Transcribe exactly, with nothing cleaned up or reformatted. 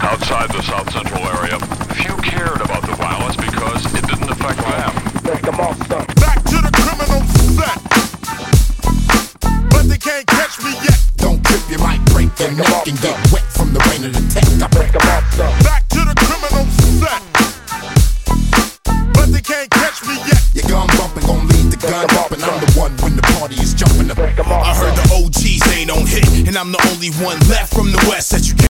outside the South Central area, few cared about the violence because it didn't affect them. Back to the criminal set, but they can't catch me yet. Don't trip, you might break your neck and get wet from the rain of the tech. I break them off, son. Back to the criminal set, but they can't catch me yet. Your gun bumping gon' lead the gun up, and I'm the one when the party is jumping up. I heard the O Gs ain't on hit, and I'm the only one left from the west that you can